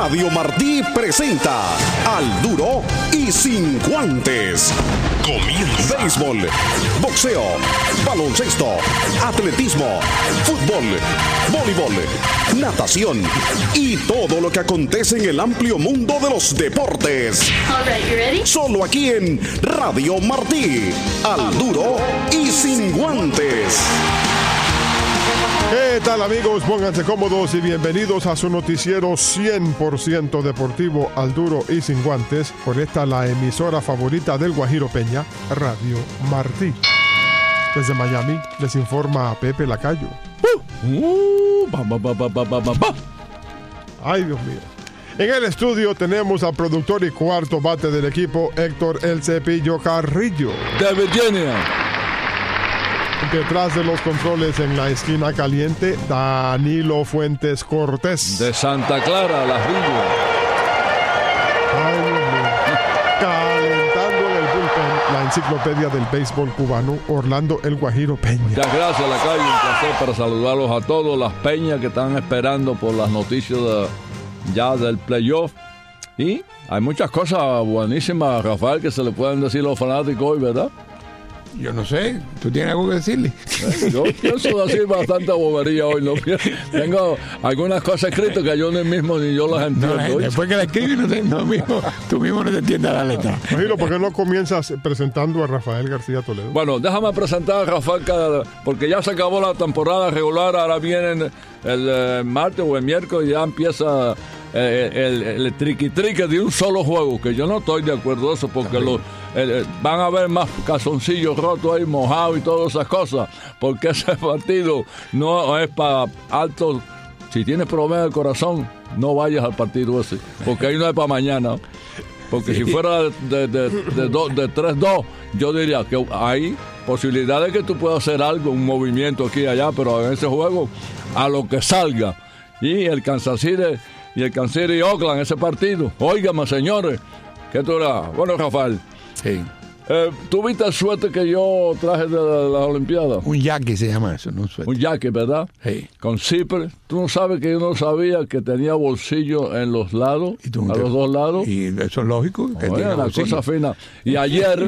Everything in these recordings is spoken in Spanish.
Radio Martí presenta Al Duro y Sin Guantes. Comienza. Béisbol, boxeo, baloncesto, atletismo, fútbol, voleibol, natación y todo lo que acontece en el amplio mundo de los deportes. All right, you ready? Solo aquí en Radio Martí. Al Duro y Sin Guantes. ¿Qué tal, amigos? Pónganse cómodos y bienvenidos a su noticiero 100% deportivo, Al Duro y Sin Guantes, por esta la emisora favorita del Guajiro Peña, Radio Martí. Desde Miami les informa Pepe Lacayo. Ay, Dios mío. En el estudio tenemos al productor y cuarto bate del equipo, Héctor El Cepillo Carrillo. De Virginia. Detrás de los controles en la esquina caliente, Danilo Fuentes Cortés. De Santa Clara, Las Villas. Ay, Dios mío. Calentando en el bullpen, la enciclopedia del béisbol cubano, Orlando El Guajiro Peña. Muchas gracias, Lacayo. Un placer para saludarlos a todos, las peñas que están esperando por las noticias ya del playoff. Y hay muchas cosas buenísimas, Rafael, que se le pueden decir a los fanáticos hoy, ¿verdad? Yo no sé, ¿tú tienes algo que decirle? Yo pienso decir bastante bobería hoy, ¿no? Tengo algunas cosas escritas que yo mismo ni yo las entiendo. No, después que la escribes, tú mismo no te entiendes la letra. Imagino, ¿por qué no comienzas presentando a Rafael García Toledo? Bueno, déjame presentar a Rafael, porque ya se acabó la temporada regular, ahora vienen el martes o el miércoles y ya empieza el triqui-triqui de un solo juego, que yo no estoy de acuerdo eso, porque van a haber más calzoncillos rotos ahí, mojados y todas esas cosas, porque ese partido no es para altos. Si tienes problemas del corazón, no vayas al partido ese, porque ahí no es para mañana. Porque si fuera de 3-2, yo diría que hay posibilidades que tú puedas hacer algo, un movimiento aquí y allá, pero en ese juego, a lo que salga. Y el Kansas City y el Kansas City y Oakland, ese partido. Óigame, señores, ¿qué tú eras? Bueno, Rafael. Sí. ¿Tú viste el suéter que yo traje de las Olimpiadas? Un yaqui se llama eso, no un suéter. Un yaqui, ¿verdad? Sí. Con zipper. Tú no sabes que yo no sabía que tenía bolsillo en los lados, a los dos lados. Y eso es lógico. Que Oye, tiene una bolsillo. cosa fina. Y ayer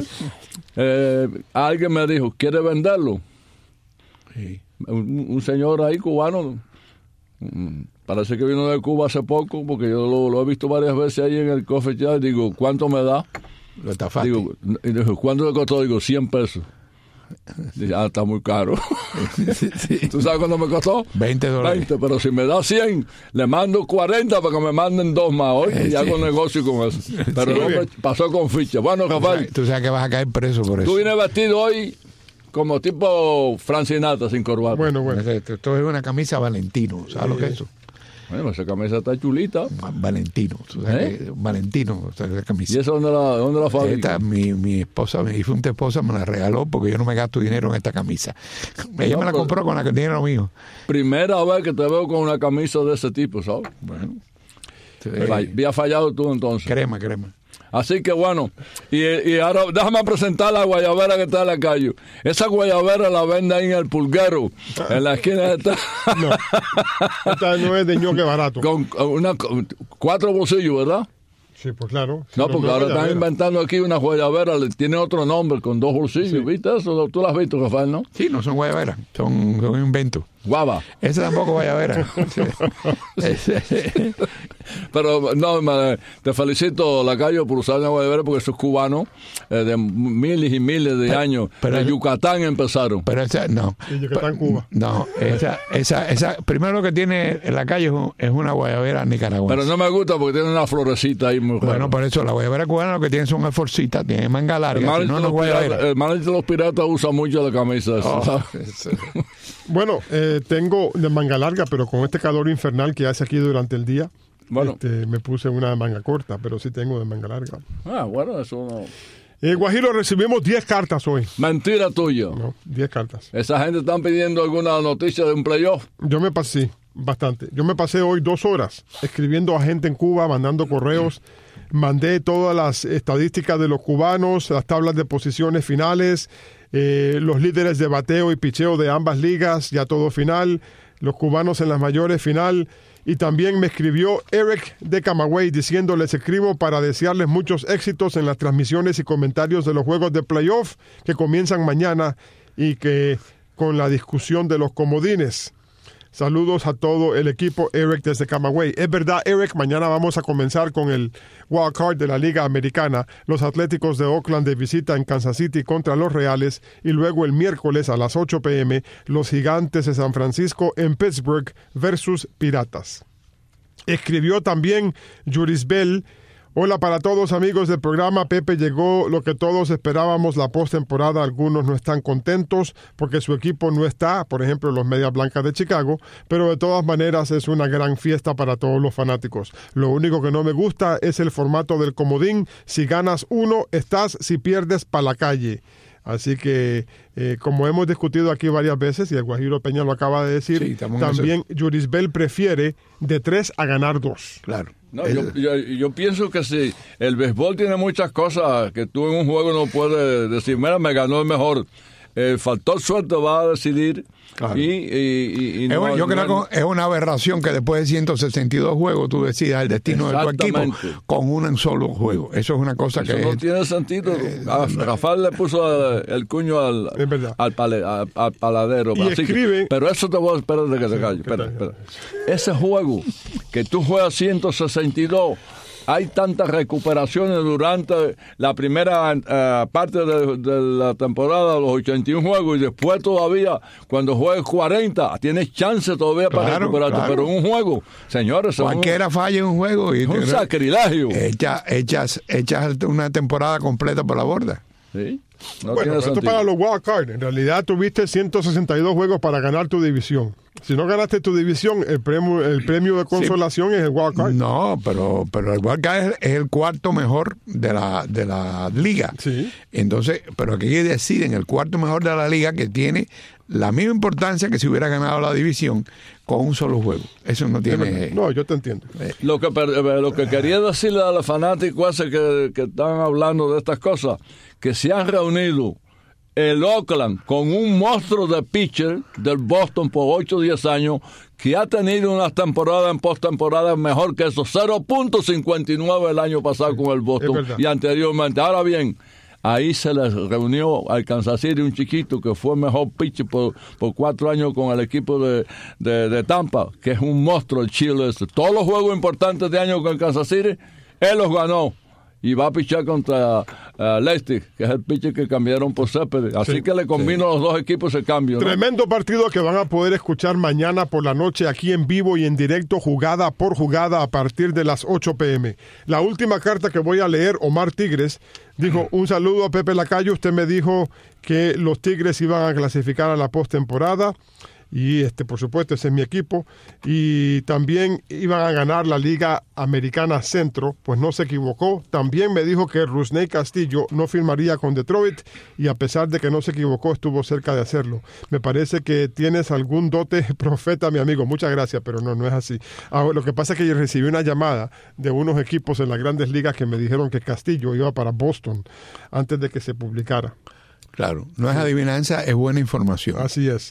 alguien me dijo, ¿quiere venderlo? Sí. Un señor ahí cubano, parece que vino de Cuba hace poco, porque yo lo he visto varias veces ahí en el coffee shop. Digo, ¿cuánto me da? Lo estafaste. Digo, y dijo, ¿cuánto le costó? Digo, 100 pesos. Dice, está muy caro. Sí. ¿Tú sabes cuánto me costó? $20. 20, pero si me da 100, le mando 40 para que me manden 2 más hoy y hago negocio con eso. Pero Sí. no me pasó con ficha. Bueno, Rafael, Tú sabes que vas a caer preso por eso. tú vienes vestido hoy como tipo Frank Sinatra sin corbata. Bueno. Esto es una camisa Valentino, ¿sabes lo que es eso? Bueno, esa camisa está chulita. Valentino, tú sabes que Valentino, o sea, esa camisa. ¿Y esa dónde la fabrica? Esta, mi esposa, mi difunta esposa me la regaló porque yo no me gasto dinero en esta camisa. Ella me la compró con la que dinero mío. Primera vez que te veo con una camisa de ese tipo, ¿sabes? Bueno, Había fallado tú entonces. crema. Así que bueno, y ahora déjame presentar la guayabera que está en la calle. Esa guayabera la vende ahí en el pulguero, en la esquina de esta. No, esta no es de ñoque barato. Con 4 bolsillos, ¿verdad? Sí, pues claro. No, porque ahora están guayabera. inventando aquí una guayabera, tiene otro nombre, con 2 bolsillos. Sí. ¿Viste eso? Tú lo has visto, Rafael, ¿no? Sí, no son guayaberas, son inventos. Guava. Esa tampoco guayabera. Pero no, te felicito, Lacayo, por usar la guayabera, porque esos cubanos de miles y miles de años pero de Yucatán empezaron. Pero esa, no. Y Yucatán, Cuba. No, esa primero lo que tiene en la calle es una guayabera nicaragüense. Pero no me gusta porque tiene una florecita ahí muy rara. Bueno, por eso la guayabera cubana lo que tiene son alforcitas, tiene manga larga, si no, no es guayabera. El manager de los piratas usa mucho la camisa. Oh, ¿sabes? Bueno, tengo de manga larga, pero con este calor infernal que hace aquí durante el día, Bueno. me puse una de manga corta, pero sí tengo de manga larga. Bueno, eso no. Guajiro, recibimos 10 cartas hoy. Mentira tuya. No, 10 cartas. Esa gente están pidiendo alguna noticia de un playoff. Yo me pasé bastante. Yo me pasé hoy 2 horas escribiendo a gente en Cuba, mandando correos. Mandé todas las estadísticas de los cubanos, las tablas de posiciones finales, los líderes de bateo y picheo de ambas ligas, ya todo final, los cubanos en las mayores final, Y también me escribió Eric de Camagüey diciendo: les escribo para desearles muchos éxitos en las transmisiones y comentarios de los juegos de playoff que comienzan mañana y que con la discusión de los comodines. Saludos a todo el equipo, Eric desde Camagüey. Es verdad, Eric, mañana vamos a comenzar con el wild card de la Liga Americana. Los Atléticos de Oakland de visita en Kansas City contra los Reales y luego el miércoles a las 8 p.m. los Gigantes de San Francisco en Pittsburgh versus Piratas. Escribió también Juris Bell: hola para todos amigos del programa. Pepe, llegó lo que todos esperábamos, la postemporada. Algunos no están contentos porque su equipo no está, por ejemplo los Medias Blancas de Chicago, pero de todas maneras es una gran fiesta para todos los fanáticos. Lo único que no me gusta es el formato del comodín. Si ganas uno, estás; si pierdes, pa' la calle. Así que, como hemos discutido aquí varias veces, y el Guajiro Peña lo acaba de decir, sí, también Juris Bell prefiere de 3 a ganar 2. Claro. No, yo pienso que sí. El béisbol tiene muchas cosas que tú en un juego no puedes decir: mira, me ganó el mejor. El factor suerte va a decidir. Claro. Yo creo que es una aberración que después de 162 juegos tú decidas el destino de tu equipo con un solo juego. Eso es una cosa que no tiene sentido. Rafael le puso el cuño al paladero. Así escribe, pero eso te voy a esperar de que te calles. Espera. Ese juego que tú juegas 162, hay tantas recuperaciones durante la primera parte de la temporada, los 81 juegos, y después todavía, cuando juegues 40, tienes chance todavía para recuperarte. Claro. Pero en un juego, señores, cualquiera falla en un juego y es un sacrilegio. Echas una temporada completa por la borda. Sí. Bueno, esto para los wild card. En realidad tuviste 162 juegos para ganar tu división. Si no ganaste tu división, el premio de consolación es el wild card. No, pero el wild card es el cuarto mejor de la liga. Sí. Entonces, pero aquí deciden el cuarto mejor de la liga, que tiene la misma importancia que si hubiera ganado la división con un solo juego. Eso no tiene... No, yo te entiendo. Lo que quería decirle a los fanáticos que están hablando de estas cosas, que se han reunido el Oakland con un monstruo de pitcher del Boston por 8 o 10 años, que ha tenido una temporada en postemporada mejor que eso, 0.59 el año pasado con el Boston y anteriormente. Ahora bien, ahí se les reunió al Kansas City un chiquito que fue mejor pitcher por 4 años con el equipo de Tampa, que es un monstruo el Chile. Todos los juegos importantes de año con el Kansas City, él los ganó. Y va a pichar contra Leipzig, que es el pitcher que cambiaron por Céspedes. Así que le combino a los dos equipos ese cambio, ¿no? Tremendo partido que van a poder escuchar mañana por la noche aquí en vivo y en directo, jugada por jugada, a partir de las 8 p.m. La última carta que voy a leer, Omar Tigres, dijo: un saludo a Pepe Lacayo. Usted me dijo que los Tigres iban a clasificar a la postemporada. Y por supuesto, ese es mi equipo. Y también iban a ganar la Liga Americana Centro. Pues no se equivocó. También me dijo que Rusney Castillo no firmaría con Detroit, y a pesar de que no se equivocó, estuvo cerca de hacerlo. Me parece que tienes algún dote profeta, mi amigo. Muchas gracias, pero no es así. Ahora, lo que pasa es que yo recibí una llamada de unos equipos en las Grandes Ligas que me dijeron que Castillo iba para Boston antes de que se publicara. Claro, no es adivinanza, es buena información. Así es.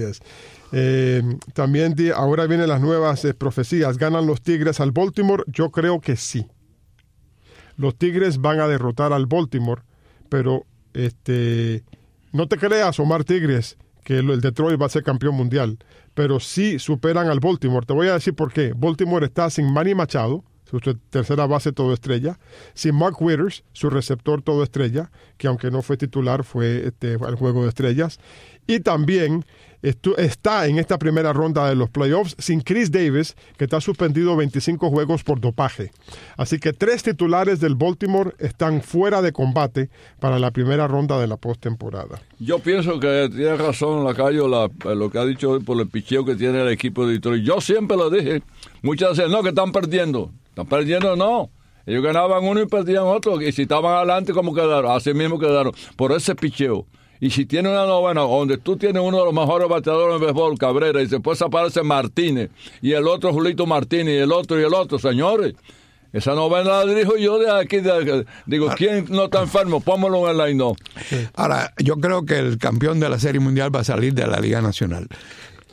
También ahora vienen las nuevas profecías. ¿Ganan los Tigres al Baltimore? Yo creo que sí. Los Tigres van a derrotar al Baltimore, pero no te creas, Omar Tigres, que el Detroit va a ser campeón mundial, pero sí superan al Baltimore. Te voy a decir por qué. Baltimore está sin Manny Machado, su tercera base todo estrella, sin Mark Withers, su receptor todo estrella, que aunque no fue titular, fue al juego de estrellas, y también está en esta primera ronda de los playoffs sin Chris Davis, que está suspendido 25 juegos por dopaje. Así que 3 titulares del Baltimore están fuera de combate para la primera ronda de la postemporada. Yo pienso que tiene razón Lacayo lo que ha dicho hoy por el picheo que tiene el equipo de Detroit. Yo siempre lo dije. Muchas veces, no, que están perdiendo. Están perdiendo, no. Ellos ganaban uno y perdían otro. Y si estaban adelante, ¿cómo quedaron? Así mismo quedaron. Por ese picheo. Y si tiene una novena donde tú tienes uno de los mejores bateadores de béisbol, Cabrera, y después aparece Martínez, y el otro Julito Martínez, y el otro, señores, esa novena la dirijo yo de aquí. Digo, ¿quién no está enfermo? Póngalo en el line-up. Ahora, yo creo que el campeón de la Serie Mundial va a salir de la Liga Nacional.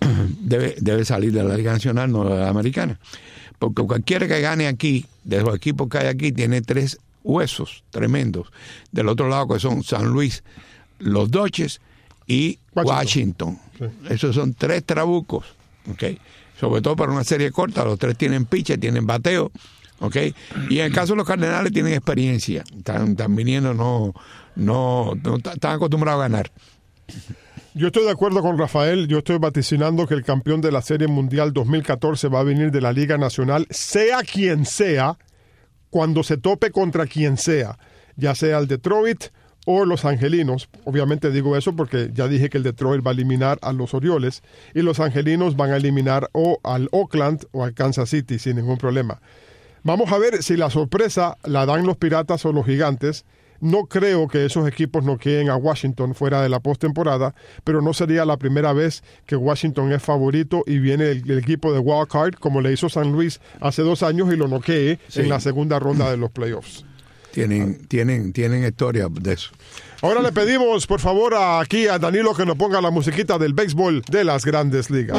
debe salir de la Liga Nacional, no de la Americana. Porque cualquiera que gane aquí, de los equipos que hay aquí, tiene 3 huesos tremendos. Del otro lado, que son San Luis, los Dodgers y Washington. Sí. Esos son 3 trabucos, ¿okay? Sobre todo para una serie corta, los 3 tienen pitcher, tienen bateo, ¿okay? Y en el caso de los Cardenales tienen experiencia, están viniendo, no están acostumbrados a ganar. Yo estoy de acuerdo con Rafael, yo estoy vaticinando que el campeón de la Serie Mundial 2014 va a venir de la Liga Nacional, sea quien sea, cuando se tope contra quien sea, ya sea el Detroit o los Angelinos. Obviamente digo eso porque ya dije que el Detroit va a eliminar a los Orioles y los Angelinos van a eliminar o al Oakland o al Kansas City sin ningún problema. Vamos a ver si la sorpresa la dan los Piratas o los Gigantes. No creo que esos equipos no queden a Washington fuera de la postemporada, pero no sería la primera vez que Washington es favorito y viene el equipo de Wild Card, como le hizo San Luis hace 2 años y lo noquee en la segunda ronda de los playoffs. Tienen historia de eso. Ahora le pedimos, por favor, aquí a Danilo que nos ponga la musiquita del béisbol de las Grandes Ligas.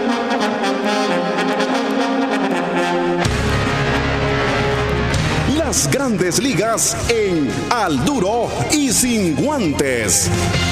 Las Grandes Ligas en Al Duro y Sin Guantes.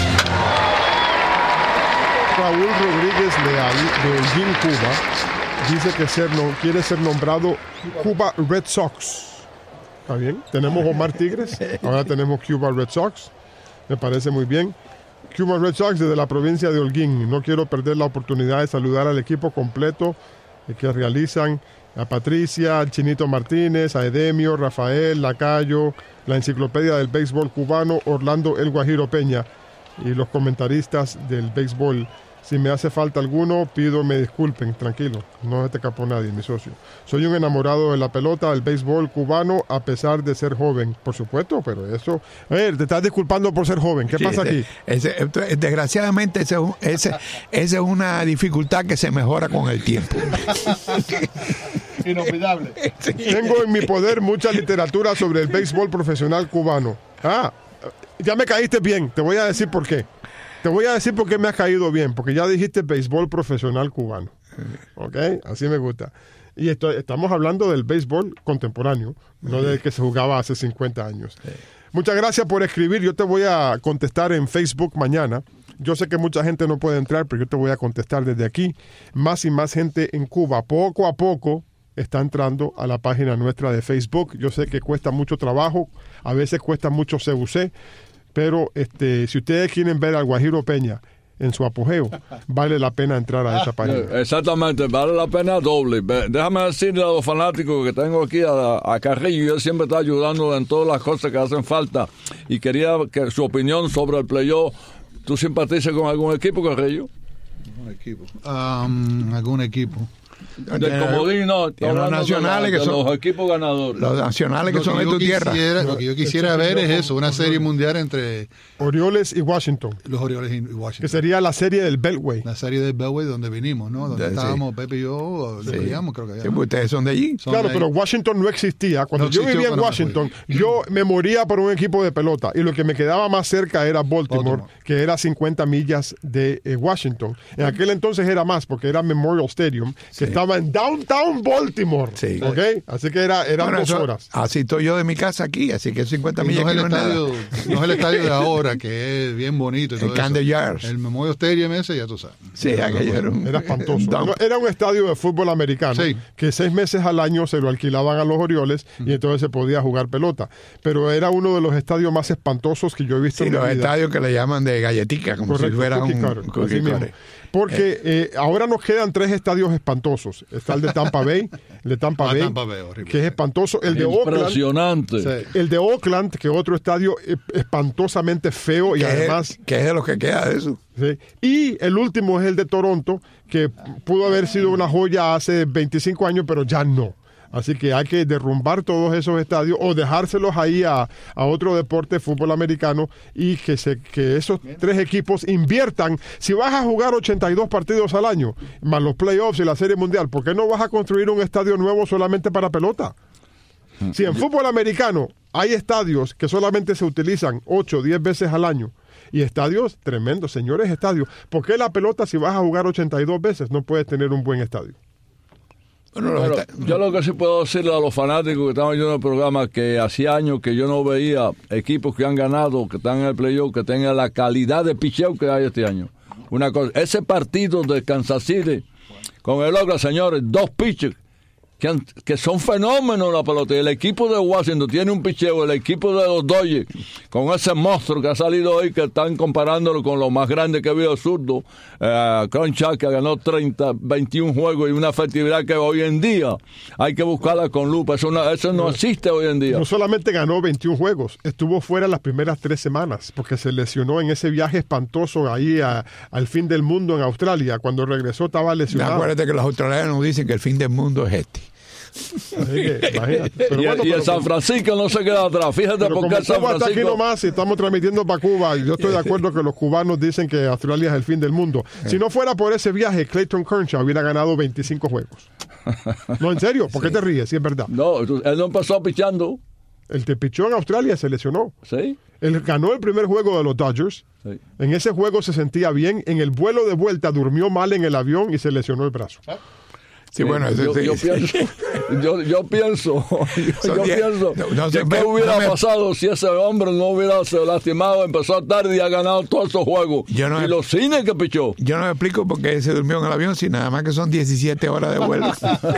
Raúl Rodríguez Leal de Holguín, Cuba, dice que quiere ser nombrado Cuba Red Sox. ¿Está bien? Tenemos Omar Tigres, ahora tenemos Cuba Red Sox. Me parece muy bien. Cuba Red Sox desde la provincia de Holguín. No quiero perder la oportunidad de saludar al equipo completo que realizan. A Patricia, al Chinito Martínez, a Edemio, Rafael, Lacayo, la enciclopedia del béisbol cubano, Orlando El Guajiro Peña y los comentaristas del béisbol. Si me hace falta alguno, me disculpen, tranquilo, no se te escapó nadie, mi socio. Soy un enamorado de la pelota, del béisbol cubano, a pesar de ser joven. Por supuesto, pero eso... te estás disculpando por ser joven, ¿qué pasa aquí? Desgraciadamente, esa es una dificultad que se mejora con el tiempo. Inolvidable. Tengo en mi poder mucha literatura sobre el béisbol profesional cubano. Ya me caíste bien, te voy a decir por qué. Te voy a decir por qué me has caído bien, porque ya dijiste béisbol profesional cubano. ¿Ok? Así me gusta. Y estamos hablando del béisbol contemporáneo, no del que se jugaba hace 50 años. Muchas gracias por escribir. Yo te voy a contestar en Facebook mañana. Yo sé que mucha gente no puede entrar, pero yo te voy a contestar desde aquí. Más y más gente en Cuba, poco a poco, está entrando a la página nuestra de Facebook. Yo sé que cuesta mucho trabajo, a veces cuesta mucho CUC, pero si ustedes quieren ver al Guajiro Peña en su apogeo, vale la pena entrar a esa página. Exactamente, vale la pena doble. Déjame decirle a los fanáticos que tengo aquí a Carrillo, él siempre está ayudando en todas las cosas que hacen falta, y quería que su opinión sobre el playoff. ¿Tú simpatizas con algún equipo, Carrillo? Algún equipo. Del comodín, no, los nacionales que son los equipos ganadores. Los nacionales que son de tu tierra. Lo que yo quisiera ver es eso, una serie mundial entre Orioles y Washington. Los Orioles y Washington. Que sería la serie del Beltway. La serie del Beltway donde vinimos, ¿no? Donde estábamos Pepe y yo, criamos, creo que allá. Sí, pues ustedes son de allí. Claro, pero Washington no existía. Cuando yo vivía en Washington, yo me moría por un equipo de pelota. Y lo que me quedaba más cerca era Baltimore, que era 50 millas de Washington. En aquel entonces era más, porque era Memorial Stadium, que estaba en downtown Baltimore. Sí. ¿Okay? Así que eran 2 horas. Así estoy yo de mi casa aquí, así que 50 millas no es el estadio de ahora, que es bien bonito. Y todo el Camden Yards. El Memorial Stadium ese, ya tú sabes. Sí, aquello era espantoso. Era un estadio de fútbol americano, que 6 meses al año se lo alquilaban a los Orioles y entonces se podía jugar pelota. Pero era uno de los estadios más espantosos que yo he visto en mi vida. Los estadios que le llaman de galletica, como si fuera un cookie cutter. Porque ahora nos quedan 3 estadios espantosos. Está el de Tampa Bay, que es espantoso. El de Oakland. Impresionante. El de Oakland, que es otro estadio espantosamente feo y además... ¿Qué es de lo que queda de eso? Sí. Y el último es el de Toronto, que pudo haber sido una joya hace 25 años, pero ya no. Así que hay que derrumbar todos esos estadios o dejárselos ahí a otro deporte, fútbol americano, y que esos 3 equipos inviertan. Si vas a jugar 82 partidos al año, más los playoffs y la Serie Mundial, ¿por qué no vas a construir un estadio nuevo solamente para pelota? Si en fútbol americano hay estadios que solamente se utilizan 8 o 10 veces al año, Y estadios tremendos, señores estadios. ¿Por qué la pelota, si vas a jugar 82 veces, no puedes tener un buen estadio? Bueno, yo lo que sí puedo decirle a los fanáticos que están oyendo el programa, que hacía años que yo no veía equipos que han ganado, que están en el playoff, que tengan la calidad de picheo que hay este año. Una cosa, ese partido de Kansas City con el Oakland, señores, 2 pitchers que son fenómenos en la pelota. Y el equipo de Washington tiene un picheo, el equipo de los Dodgers, con ese monstruo que ha salido hoy, que están comparándolo con lo más grande que ha habido zurdo, Crenshaw, que ganó 21 juegos y una efectividad que hoy en día hay que buscarla con lupa. Eso no existe hoy en día. No solamente ganó 21 juegos, estuvo fuera las primeras 3 semanas, porque se lesionó en ese viaje espantoso ahí al fin del mundo en Australia. Cuando regresó estaba lesionado. Acuérdate que los australianos dicen que el fin del mundo es este. Y el San Francisco no se queda atrás. Fíjate por qué San Francisco. Está aquí nomás y estamos transmitiendo para Cuba. Y yo estoy de acuerdo que los cubanos dicen que Australia es el fin del mundo. Si no fuera por ese viaje, Clayton Kershaw hubiera ganado 25 juegos. No, en serio, ¿por qué te ríes? Sí, es verdad. No, él no empezó pichando. El que pichó en Australia se lesionó. Sí. Él ganó el primer juego de los Dodgers. Sí. En ese juego se sentía bien. En el vuelo de vuelta durmió mal en el avión y se lesionó el brazo. Sí, bueno, yo pienso ¿qué hubiera pasado si ese hombre no hubiera se lastimado, empezó tarde y ha ganado todos esos juegos? Y los cines que pichó. Yo no me explico por qué se durmió en el avión, si nada más que son 17 horas de vuelo.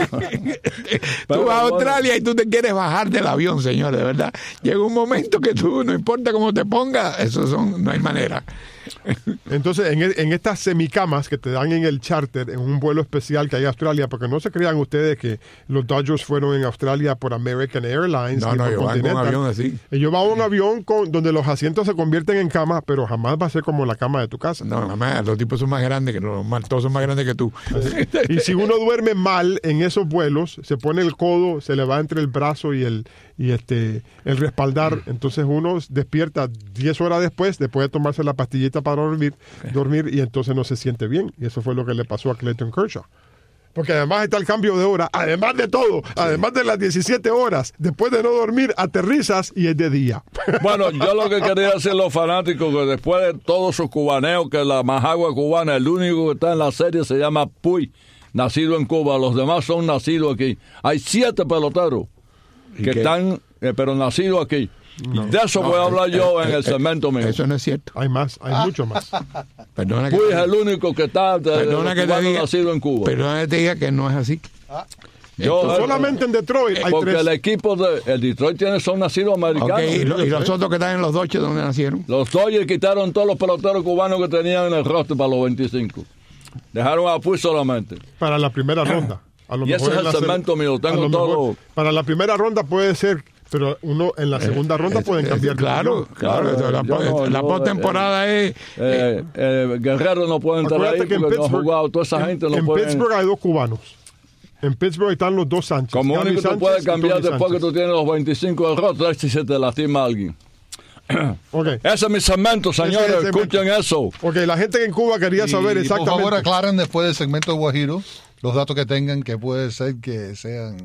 Tú vas a Australia y tú te quieres bajar del avión, señor, de verdad. Llega un momento que tú, no importa cómo te pongas, no hay manera. Entonces, en estas semicamas que te dan en el charter, en un vuelo especial que hay en Australia, porque no se crean ustedes que los Dodgers fueron en Australia por American Airlines. No, ellos van con un avión así. Ellos van a un avión donde los asientos se convierten en camas, pero jamás va a ser como la cama de tu casa. No, jamás. Los tipos son más grandes que todos son más grandes que tú. Y si uno duerme mal en esos vuelos, se pone el codo, se le va entre el brazo y el respaldar, entonces uno despierta 10 horas después de tomarse la pastillita para dormir y entonces no se siente bien. Y eso fue lo que le pasó a Clayton Kershaw. Porque además está el cambio de hora, además de todo, además de las 17 horas, después de no dormir, aterrizas y es de día. Bueno, yo lo que quería decir a los fanáticos, que después de todos sus cubaneos, que la majagua cubana, el único que está en la serie se llama Puy, nacido en Cuba, los demás son nacidos aquí. Hay 7 peloteros que están, pero nacidos aquí. No, de eso voy a hablar yo en el segmento mío. Eso no es cierto. Hay más, hay mucho más. Perdona Puy es el único que está nacido en Cuba. Perdona que te diga que no es así. Solamente en Detroit hay porque 3. El equipo de el Detroit son nacidos americanos. Okay, y los otros que están en los Dodgers, ¿dónde nacieron? Los Dodgers quitaron todos los peloteros cubanos que tenían en el roster para los 25. Dejaron a Puy solamente. Para la primera ronda. Y ese es el segmento mío. Tengo todo. Para la primera ronda puede ser, pero uno en la segunda ronda pueden cambiar. Claro. La postemporada es. Guerrero no puede entrar ahí porque no ha jugado. Toda esa gente no puede. En Pittsburgh hay 2 cubanos. En Pittsburgh están los 2 Sánchez. Como único tú puedes cambiar después que tú tienes los 25 del roster si se te lastima alguien. Okay. Ese es mi segmento, señores. Escuchen eso. Ok, la gente en Cuba quería saber exactamente. Por favor, aclaren después del segmento de Guajiro los datos que tengan, que puede ser que sean.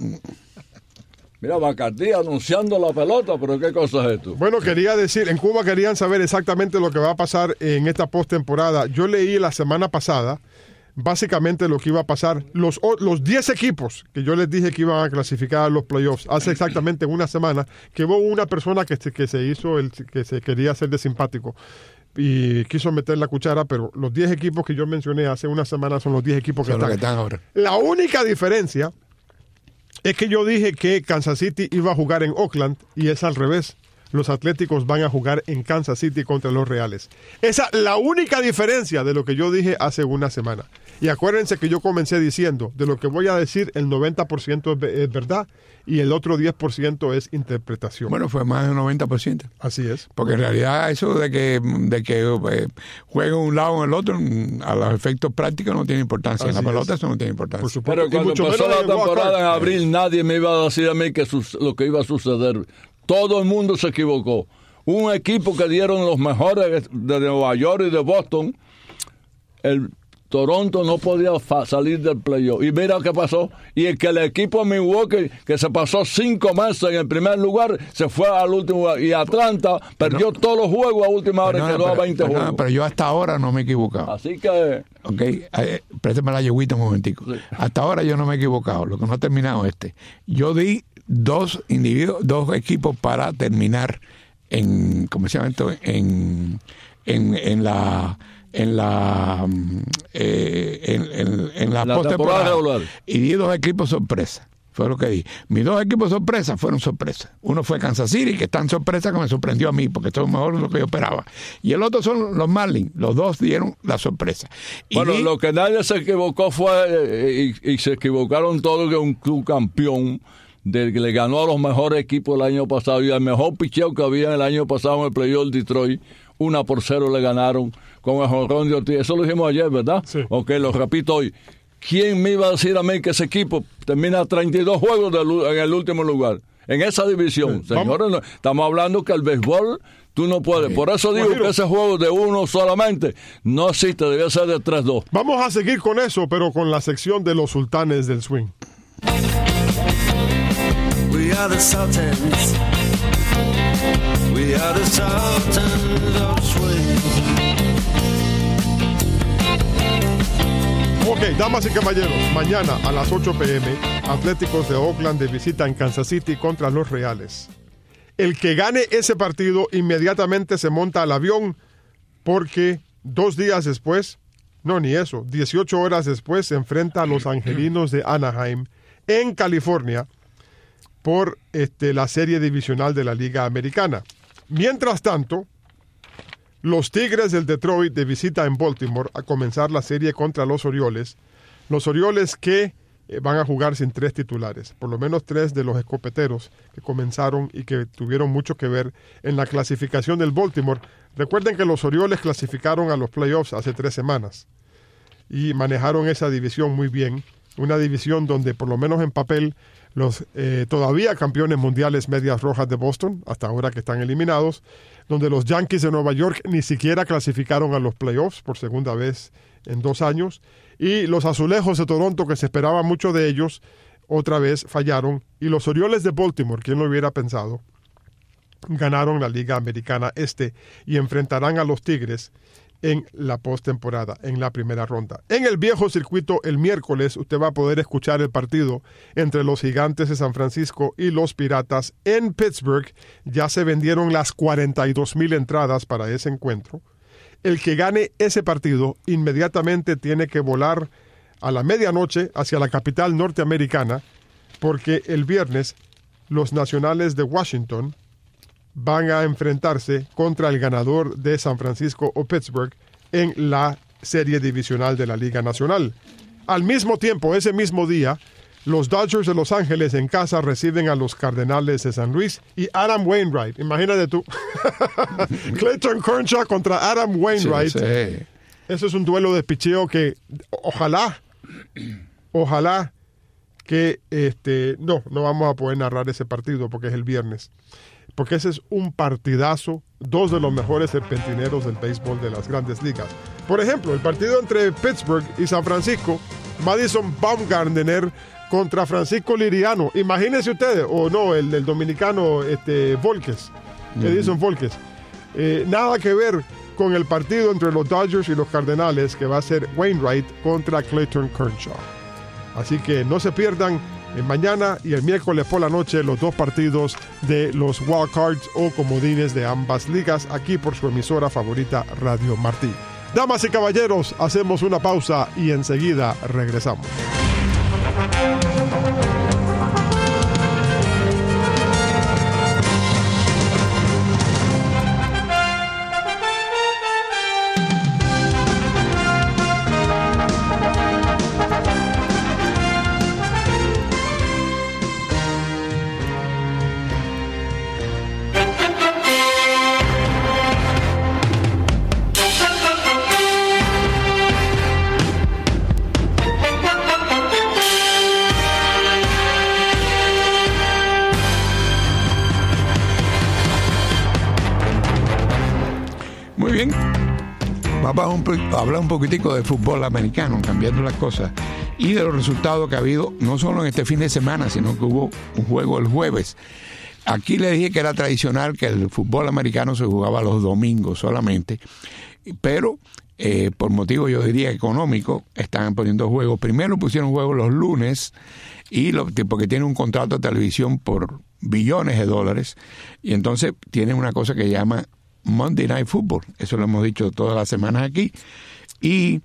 Mira, Bacardí anunciando la pelota, pero ¿qué cosa es esto? Bueno, quería decir, en Cuba querían saber exactamente lo que va a pasar en esta postemporada. Yo leí la semana pasada básicamente lo que iba a pasar. Los 10 equipos que yo les dije que iban a clasificar a los playoffs hace exactamente una semana, que hubo una persona que se quería hacer de simpático y quiso meter la cuchara, pero los 10 equipos que yo mencioné hace una semana son los 10 equipos que están ahora. La única diferencia es que yo dije que Kansas City iba a jugar en Oakland y es al revés. Los Atléticos van a jugar en Kansas City contra los Reales. Esa es la única diferencia de lo que yo dije hace una semana. Y acuérdense que yo comencé diciendo, de lo que voy a decir, el 90% es verdad y el otro 10% es interpretación. Bueno, fue más del 90%. Así es. Porque en realidad eso de que juegue un lado o el otro, a los efectos prácticos no tiene importancia. En la pelota eso no tiene importancia. Por supuesto. Pero cuando empezó la temporada en abril, nadie me iba a decir a mí lo que iba a suceder. Todo el mundo se equivocó. Un equipo que dieron los mejores de Nueva York y de Boston, Toronto no podía salir del playoff. Y mira qué pasó. Y el equipo de Milwaukee, que se pasó 5 meses en el primer lugar, se fue al último lugar. Y Atlanta perdió todos los juegos a última hora y quedó a 20 juegos. Pero yo hasta ahora no me he equivocado. Así que... Ok, préstame la yeguita un momentico. Sí. Hasta ahora yo no me he equivocado. Lo que no ha terminado yo di 2 equipos para terminar en, ¿cómo se llama esto? En la postemporada regular. Y di 2 equipos sorpresa. Fue lo que di. Mis 2 equipos sorpresa fueron sorpresas. Uno fue Kansas City, que es tan sorpresa que me sorprendió a mí, porque esto es mejor de lo que yo esperaba. Y el otro son los Marlins. Los 2 dieron la sorpresa. Bueno, lo que nadie se equivocó fue, y se equivocaron todos, que un club campeón del que le ganó a los mejores equipos el año pasado, y al mejor picheo que había el año pasado en el playoff Detroit, 1-0 le ganaron con el jonrón de Ortiz. Eso lo dijimos ayer, ¿verdad? Sí. Ok, lo repito hoy. ¿Quién me iba a decir a mí que ese equipo termina 32 juegos en el último lugar? En esa división. Sí, señores, no, estamos hablando que el béisbol tú no puedes. Sí. Por eso digo que ese juego de 1 solamente no existe, debe ser de 3-2. Vamos a seguir con eso, pero con la sección de los sultanes del swing. We are the Sultans. We are the Sultans of swing. Ok, damas y caballeros, mañana a las 8 p.m. Atléticos de Oakland de visita en Kansas City contra los Reales. El que gane ese partido inmediatamente se monta al avión, porque 2 días después, no ni eso, 18 horas después se enfrenta a los Angelinos de Anaheim en California por la serie divisional de la Liga Americana. Mientras tanto, los Tigres del Detroit de visita en Baltimore a comenzar la serie contra los Orioles. Los Orioles que van a jugar sin 3 titulares, por lo menos 3 de los escopeteros que comenzaron y que tuvieron mucho que ver en la clasificación del Baltimore. Recuerden que los Orioles clasificaron a los playoffs hace 3 semanas y manejaron esa división muy bien. Una división donde, por lo menos en papel, los todavía campeones mundiales Medias Rojas de Boston, hasta ahora que están eliminados, donde los Yankees de Nueva York ni siquiera clasificaron a los playoffs por segunda vez en 2 años, y los Azulejos de Toronto, que se esperaba mucho de ellos, otra vez fallaron, y los Orioles de Baltimore, ¿quién lo hubiera pensado?, ganaron la Liga Americana Este y enfrentarán a los Tigres en la postemporada, en la primera ronda. En el viejo circuito, el miércoles, usted va a poder escuchar el partido entre los Gigantes de San Francisco y los Piratas en Pittsburgh. Ya se vendieron las 42,000 entradas para ese encuentro. El que gane ese partido inmediatamente tiene que volar a la medianoche hacia la capital norteamericana, porque el viernes los Nacionales de Washington van a enfrentarse contra el ganador de San Francisco o Pittsburgh en la serie divisional de la Liga Nacional. Al mismo tiempo, ese mismo día, los Dodgers de Los Ángeles en casa reciben a los Cardenales de San Luis y Adam Wainwright. Imagínate tú. Clayton Kershaw contra Adam Wainwright. Sí, sí. Eso es un duelo de picheo que ojalá que no vamos a poder narrar ese partido porque es el viernes. Porque ese es un partidazo, 2 de los mejores serpentineros del béisbol de las Grandes Ligas. Por ejemplo, el partido entre Pittsburgh y San Francisco, Madison Bumgarner contra Francisco Liriano. Imagínense ustedes, o no, el dominicano Volquez, Edison Volquez. Nada que ver con el partido entre los Dodgers y los Cardenales, que va a ser Wainwright contra Clayton Kershaw. Así que no se pierdan mañana y el miércoles por la noche los 2 partidos de los Wild Cards o comodines de ambas ligas, aquí por su emisora favorita Radio Martí. Damas y caballeros, hacemos una pausa y enseguida regresamos. vamos a hablar un poquitico de fútbol americano, cambiando las cosas, y de los resultados que ha habido, no solo en este fin de semana, sino que hubo un juego el jueves. Aquí le dije que era tradicional que el fútbol americano se jugaba los domingos solamente, pero por motivo, yo diría, económico, están poniendo juegos. Primero pusieron juegos los lunes, porque tienen un contrato de televisión por billones de dólares, y entonces tienen una cosa que llama Monday Night Football. Eso lo hemos dicho todas las semanas aquí. Y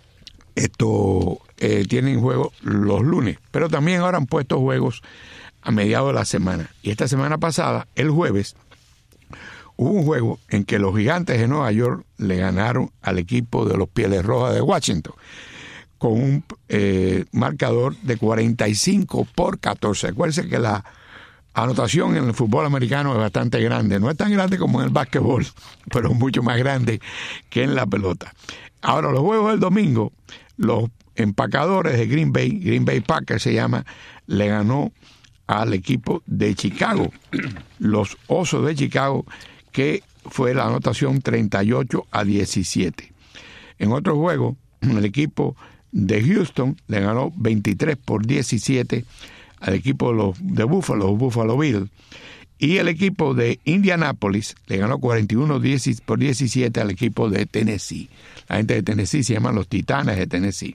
tienen juegos los lunes, pero también ahora han puesto juegos a mediados de la semana. Y esta semana pasada, el jueves, hubo un juego en que los Gigantes de Nueva York le ganaron al equipo de los Pieles Rojas de Washington con un marcador de 45-14. Acuérdense que la anotación en el fútbol americano es bastante grande. No es tan grande como en el básquetbol, pero mucho más grande que en la pelota. Ahora, los juegos del domingo, los empacadores de Green Bay Packers se llama, le ganó al equipo de Chicago, los Osos de Chicago, que fue la anotación 38-17. En otro juego, el equipo de Houston le ganó 23-17 al equipo de Buffalo Bills, y el equipo de Indianapolis le ganó 41-17 al equipo de Tennessee. La gente de Tennessee se llaman los Titanes de Tennessee.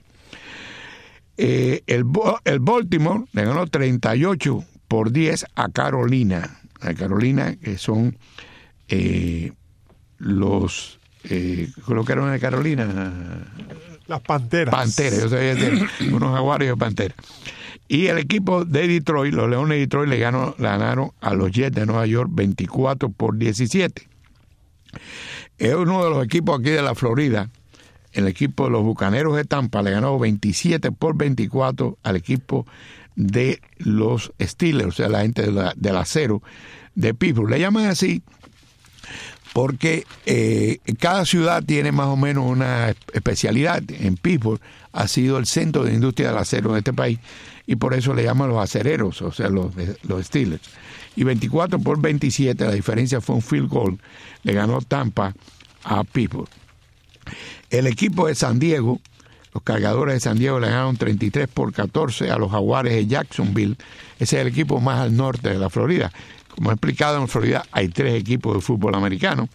El Baltimore le ganó 38-10 a Carolina. A Carolina, que son creo que eran de Carolina. Las Panteras. Panteras, yo sabía de unos jaguares de Panteras. Y el equipo de Detroit, los Leones de Detroit, le ganaron a los Jets de Nueva York 24-17. Es uno de los equipos aquí de la Florida. El equipo de los Bucaneros de Tampa le ganó 27-24 al equipo de los Steelers, o sea, la gente del acero de Pittsburgh. Le llaman así porque cada ciudad tiene más o menos una especialidad. En Pittsburgh ha sido el centro de industria del acero en este país, y por eso le llaman los acereros, o sea, los Steelers. Y 24-27, la diferencia fue un field goal, le ganó Tampa a Pittsburgh. El equipo de San Diego, los Cargadores de San Diego, le ganaron 33-14 a los Jaguares de Jacksonville. Ese es el equipo más al norte de la Florida. Como he explicado, en Florida hay 3 equipos de fútbol americano.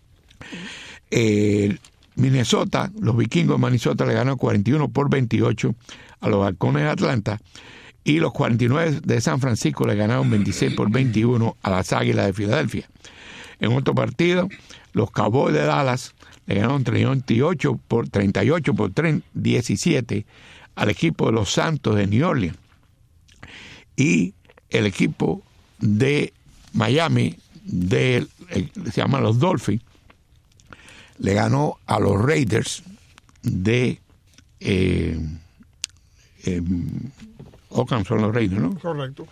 Minnesota, los Vikingos de Minnesota le ganaron 41-28 a los Halcones de Atlanta, y los 49 de San Francisco le ganaron 26-21 a las Águilas de Filadelfia. En otro partido, los Cowboys de Dallas le ganaron 38-17 al equipo de los Santos de New Orleans. Y el equipo de Miami, se llaman los Dolphins, le ganó a los Raiders de Oakland, son los Raiders, ¿no? Correcto.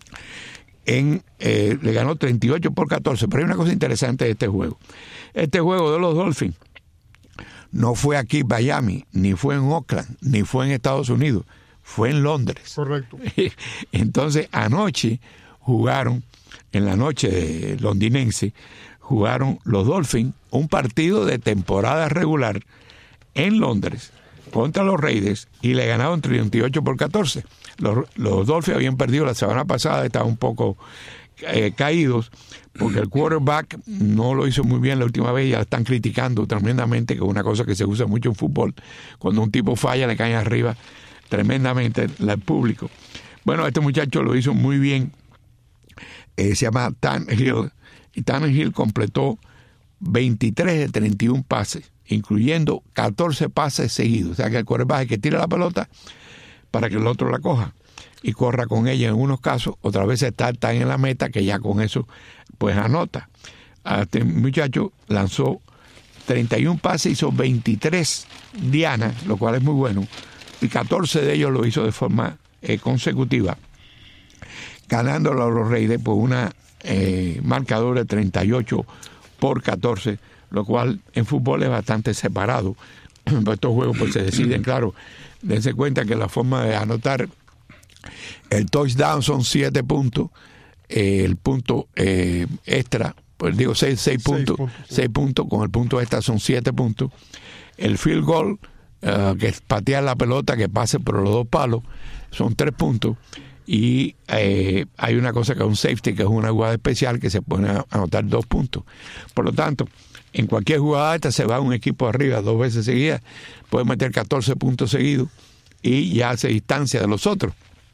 Le ganó 38-14, pero hay una cosa interesante de este juego. Este juego de los Dolphins no fue aquí en Miami, ni fue en Oakland, ni fue en Estados Unidos, fue en Londres. Correcto. Entonces, anoche jugaron, en la noche londinense, jugaron los Dolphins un partido de temporada regular en Londres contra los Raiders y le ganaron 38-14. Los Dolphins habían perdido la semana pasada, estaban un poco caídos porque el quarterback no lo hizo muy bien la última vez, ya están criticando tremendamente, que es una cosa que se usa mucho en fútbol. Cuando un tipo falla, le caen arriba tremendamente al público. Bueno, este muchacho lo hizo muy bien. Se llama Tannehill, y Tannehill completó 23 de 31 pases, incluyendo 14 pases seguidos. O sea que el quarterback es que tira la pelota para que el otro la coja y corra con ella en unos casos, otras veces está en la meta, que ya con eso pues anota. Este muchacho lanzó 31 pases, hizo 23 dianas, lo cual es muy bueno, y 14 de ellos lo hizo de forma consecutiva, ganándolo a los Raiders por una marcador de 38-14, lo cual en fútbol es bastante separado. Estos juegos pues se deciden, claro, dense cuenta que la forma de anotar el touchdown son 7 puntos, el punto extra pues digo 6 puntos. 6 puntos, con el punto extra son 7 puntos. El field goal, que es patear la pelota que pase por los 2 palos, son 3 puntos. Y hay una cosa que es un safety, que es una jugada especial que se pone a anotar 2 puntos. Por lo tanto, en cualquier jugada esta se va un equipo arriba 2 veces seguidas, puede meter 14 puntos seguidos y ya se distancia de los otros.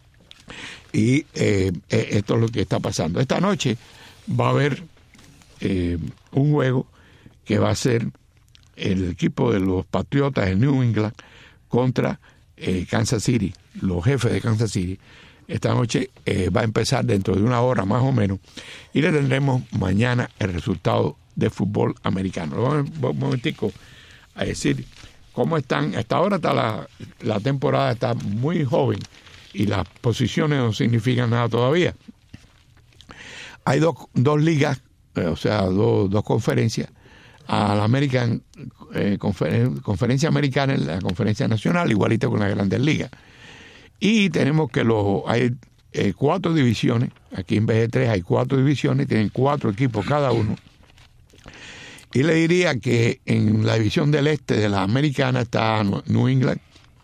Y esto es lo que está pasando. Esta noche va a haber un juego que va a ser el equipo de los Patriotas de New England contra Kansas City, los jefes de Kansas City. Esta noche va a empezar dentro de 1 hora más o menos y le tendremos mañana el resultado de fútbol americano. Vamos un momentico a decir cómo están. Hasta ahora está la temporada está muy joven y las posiciones no significan nada todavía. Hay dos ligas, o sea, dos conferencias. A la American Conferencia Americana, la Conferencia Nacional, igualito con las Grandes Ligas. Y tenemos que hay 4 divisiones. Aquí en BG3 hay 4 divisiones, tienen 4 equipos cada uno. Y le diría que en la división del este de la americana está New England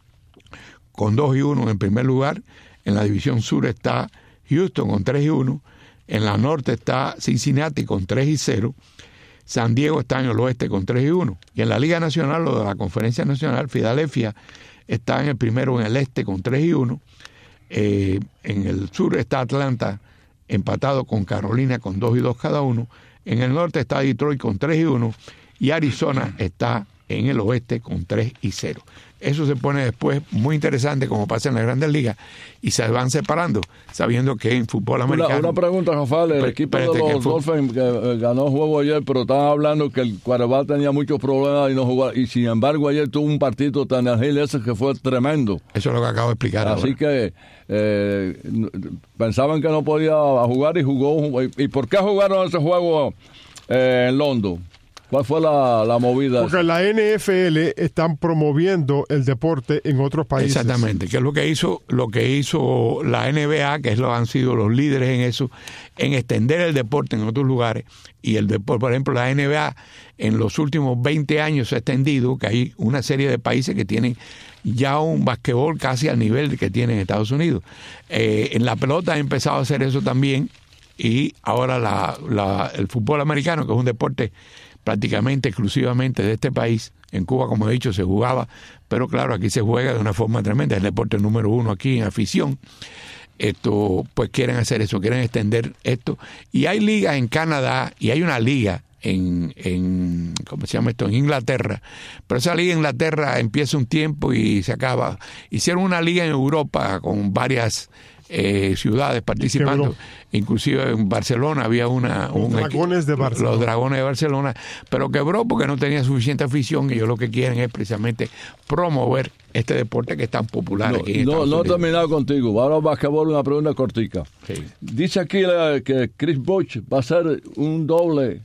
con 2-1 en primer lugar. En la división sur está Houston con 3-1. En la norte está Cincinnati con 3-0. San Diego está en el oeste con 3-1. Y en la Liga Nacional o de la Conferencia Nacional, Filadelfia está en el primero en el este con 3-1. En el sur está Atlanta empatado con Carolina con 2-2 cada uno. En el norte está Detroit con 3-1 y Arizona está en el oeste con 3-0. Eso se pone después muy interesante como pasa en las Grandes Ligas y se van separando, sabiendo que en fútbol americano... Una pregunta, Rafael, el equipo de los Dolphins ganó juego ayer, pero estaban hablando que el quarterback tenía muchos problemas y no jugaba, y sin embargo ayer tuvo un partido tan ágil ese que fue tremendo. Eso es lo que acabo de explicar Así ahora. Que pensaban que no podía jugar y jugó. ¿Y por qué jugaron ese juego en London? ¿Cuál fue la movida? Porque la NFL están promoviendo el deporte en otros países. Exactamente, que es lo que hizo la NBA, que han sido los líderes en eso, en extender el deporte en otros lugares. Y el deporte, por ejemplo, la NBA en los últimos 20 años se ha extendido, que hay una serie de países que tienen ya un basquetbol casi al nivel que tienen Estados Unidos. En la pelota ha empezado a hacer eso también, y ahora el fútbol americano, que es un deporte prácticamente exclusivamente de este país. En Cuba, como he dicho, se jugaba, pero claro, aquí se juega de una forma tremenda. Es el deporte número 1 aquí en afición. Pues quieren hacer eso, quieren extender esto. Y hay ligas en Canadá y hay una liga en ¿cómo se llama esto? En Inglaterra. Pero esa liga en Inglaterra empieza un tiempo y se acaba. Hicieron una liga en Europa con varias ciudades participando, inclusive en Barcelona había los Dragones de Barcelona, pero quebró porque no tenía suficiente afición, y ellos lo que quieren es precisamente promover este deporte que es tan popular aquí en Estados Unidos. No he terminado contigo, ahora basquetbol, una pregunta cortica. Sí. Dice aquí que Chris Bosh va a ser un doble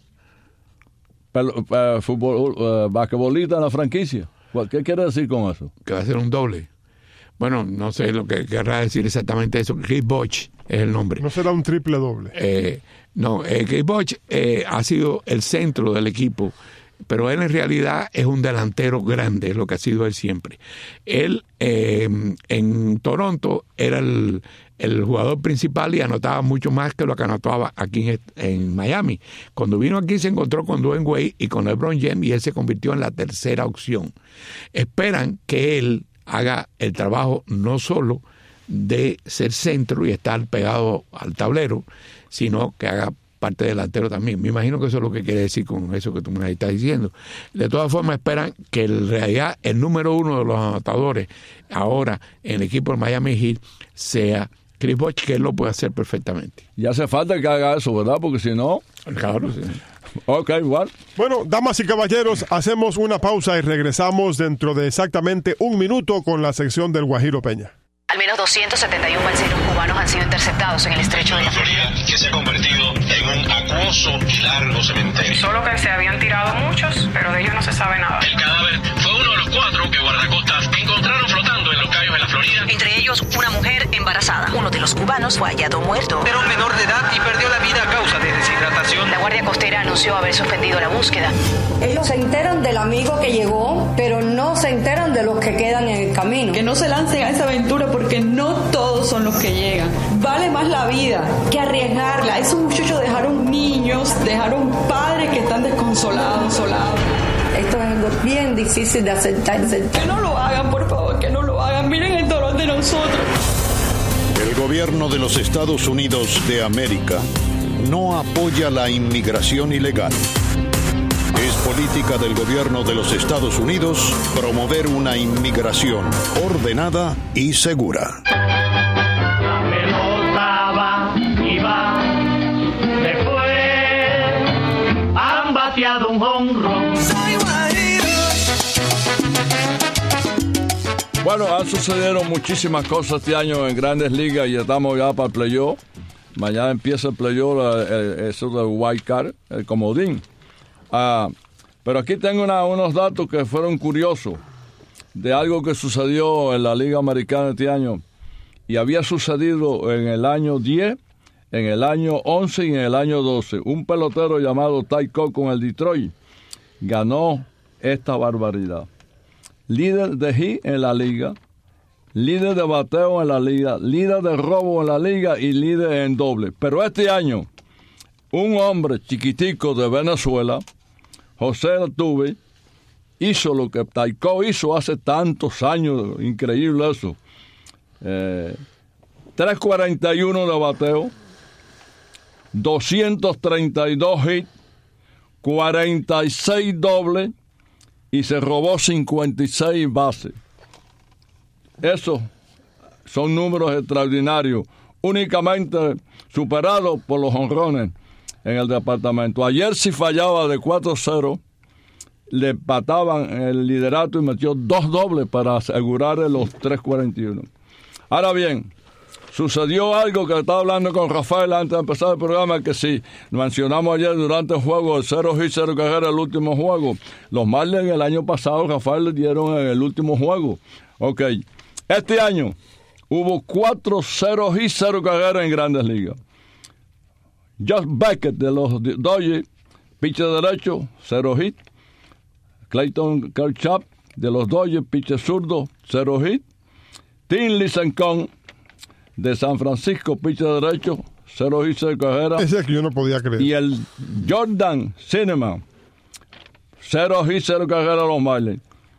basquetbolista en la franquicia. ¿Qué quiere decir con eso? Que va a ser un doble. Bueno, no sé lo que querrá decir exactamente eso. Chris Bosh es el nombre. ¿No será un triple doble? No, Chris Bosh ha sido el centro del equipo, pero él en realidad es un delantero grande, es lo que ha sido él siempre. Él en Toronto era el jugador principal y anotaba mucho más que lo que anotaba aquí en Miami. Cuando vino aquí se encontró con Dwayne Wade y con LeBron James, y él se convirtió en la tercera opción. Esperan que él haga el trabajo no solo de ser centro y estar pegado al tablero, sino que haga parte delantero también. Me imagino que eso es lo que quiere decir con eso que tú me estás diciendo. De todas formas, esperan que en realidad el número 1 de los anotadores ahora en el equipo de Miami Heat sea Chris Bosh, que él lo puede hacer perfectamente. Y hace falta que haga eso, ¿verdad? Porque si no... Claro, sí. Ok, igual. Bueno, damas y caballeros, hacemos una pausa y regresamos dentro de exactamente 1 minuto con la sección del Guajiro Peña. Al menos 271 balseros cubanos han sido interceptados en el estrecho de la Florida, que se ha convertido en un acuoso y largo cementerio. Solo que se habían tirado muchos, pero de ellos no se sabe nada. El cadáver fue uno de los 4 que guardacostas encontraron flotando en los cayos de la Florida. Entre ellos, una mujer embarazada. Uno de los cubanos fue hallado muerto. Era un menor de edad y perdió la vida a causa de deshidratación. La Guardia Costera anunció haber suspendido la búsqueda. Ellos se enteran del amigo que llegó, pero no se enteran de los que quedan en el camino. Que no se lancen a esa aventura porque no todos son los que llegan. Vale más la vida que arriesgarla. Esos muchachos dejaron niños, dejaron padres que están desconsolados, Esto es algo bien difícil de aceptar. Que no lo hagan, por favor, que no lo hagan. Miren el dolor de nosotros. El gobierno de los Estados Unidos de América no apoya la inmigración ilegal. Es política del gobierno de los Estados Unidos promover una inmigración ordenada y segura. La pelota va y va. Después han bateado un jonrón. Bueno, han sucedido muchísimas cosas este año en Grandes Ligas y estamos ya para el playoff. Mañana empieza el playoff, eso del wild card, el comodín. Pero aquí tengo unos datos que fueron curiosos de algo que sucedió en la Liga Americana este año. Y había sucedido en el año 10, en el año 11 y en el año 12. Un pelotero llamado Ty Cobb con el Detroit ganó esta barbaridad. Líder de hit en la liga, líder de bateo en la liga, líder de robo en la liga y líder en doble. Pero este año, un hombre chiquitico de Venezuela, José Altuve, hizo lo que Ty Cobb hizo hace tantos años, increíble eso. 3.41 de bateo, 232 hits, 46 dobles, y se robó 56 bases. Esos son números extraordinarios, únicamente superados por los jonrones en el departamento. Ayer, si fallaba de 4-0, le empataban el liderato y metió 2 dobles para asegurar los 3.41. Ahora bien, sucedió algo que estaba hablando con Rafael antes de empezar el programa, que si mencionamos ayer durante el juego el 0 hit, 0 carrera, el último juego. Los Marlins el año pasado, Rafael le dieron en el último juego. Ok, este año hubo 4 0 hit, 0 carrera en Grandes Ligas. Josh Beckett de los Dodgers, pitcher derecho, 0 hit. Clayton Kershaw de los Dodgers, pitcher zurdo, 0 hit. Tim Lincecum de San Francisco, pitcher derecho, 0 hits, 0 carrera. Ese es que yo no podía creer. Y el Jordan Zimmermann, 0 hits, 0 carrera a los Marlins.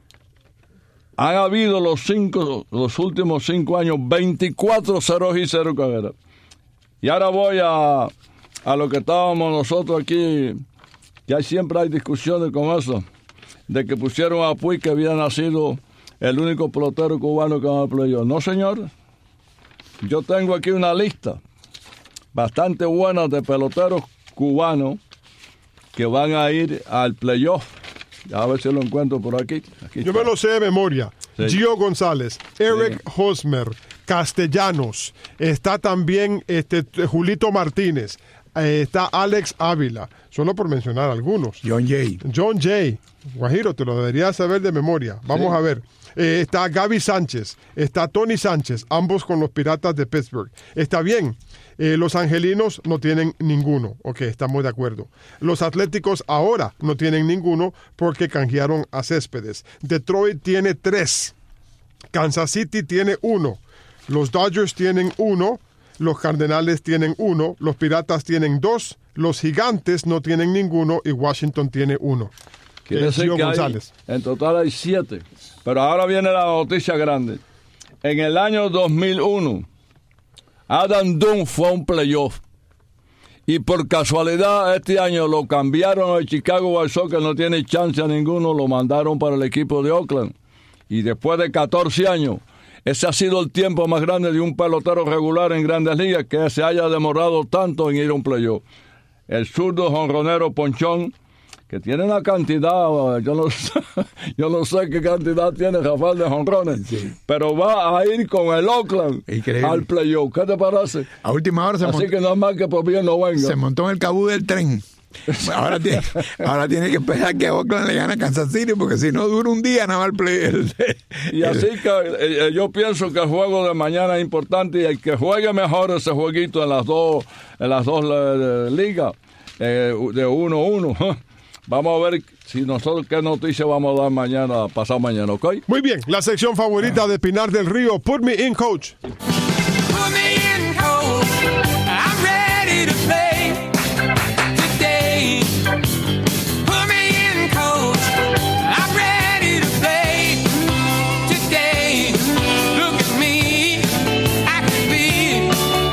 Han habido los últimos 5 años 24 0 hits, 0 carrera. Y ahora voy a lo que estábamos nosotros aquí, que siempre hay discusiones con eso, de que pusieron a Puig, que había nacido el único pelotero cubano que va al playoff. No, señor. Yo tengo aquí una lista bastante buena de peloteros cubanos que van a ir al playoff. A ver si lo encuentro por aquí. Yo me lo sé de memoria. Sí. Gio González, Eric Hosmer, Castellanos, está también Julito Martínez, está Alex Ávila, solo por mencionar algunos. John Jay. Guajiro, te lo deberías saber de memoria. Vamos a ver. Está Gaby Sánchez, está Tony Sánchez, ambos con los Piratas de Pittsburgh. Está bien, los angelinos no tienen ninguno. Ok, estamos de acuerdo. Los Atléticos ahora no tienen ninguno porque canjearon a Céspedes. Detroit tiene 3. Kansas City tiene 1. Los Dodgers tienen 1. Los Cardenales tienen 1. Los Piratas tienen 2. Los Gigantes no tienen ninguno y Washington tiene 1. Quiere decir que en total hay 7. Pero ahora viene la noticia grande. En el año 2001, Adam Dunn fue a un playoff. Y por casualidad, este año lo cambiaron al Chicago White Sox, que no tiene chance a ninguno, lo mandaron para el equipo de Oakland. Y después de 14 años, ese ha sido el tiempo más grande de un pelotero regular en Grandes Ligas que se haya demorado tanto en ir a un playoff. El zurdo jonronero Ponchón, que tiene una cantidad, yo no sé qué cantidad tiene Rafael de jonrones, sí, pero va a ir con el Oakland al playoff. ¿Qué te parece? A última hora Así que no es mal que por bien no venga. Se montó en el cabú del tren. Ahora tiene que esperar que Oakland le gane a Kansas City, porque si no dura un día nada más el play. Y así que yo pienso que el juego de mañana es importante, y el que juegue mejor ese jueguito en las dos ligas de 1-1. Vamos a ver si nosotros qué noticias vamos a dar mañana, pasado mañana, ¿ok? Muy bien, la sección favorita de Pinar del Río, Put Me In, Coach. Put me in, coach. I'm ready to play today. Put me in, coach. I'm ready to play today. Look at me, I can be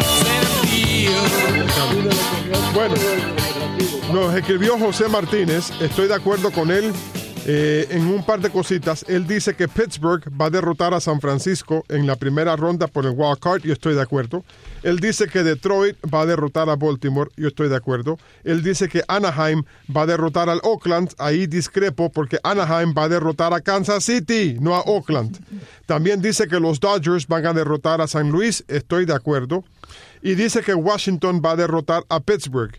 center field. Bueno, nos escribió José Martínez, estoy de acuerdo con él en un par de cositas. Él dice que Pittsburgh va a derrotar a San Francisco en la primera ronda por el wild card, yo estoy de acuerdo. Él dice que Detroit va a derrotar a Baltimore, yo estoy de acuerdo. Él dice que Anaheim va a derrotar al Oakland, ahí discrepo porque Anaheim va a derrotar a Kansas City, no a Oakland. También dice que los Dodgers van a derrotar a San Luis, estoy de acuerdo. Y dice que Washington va a derrotar a Pittsburgh.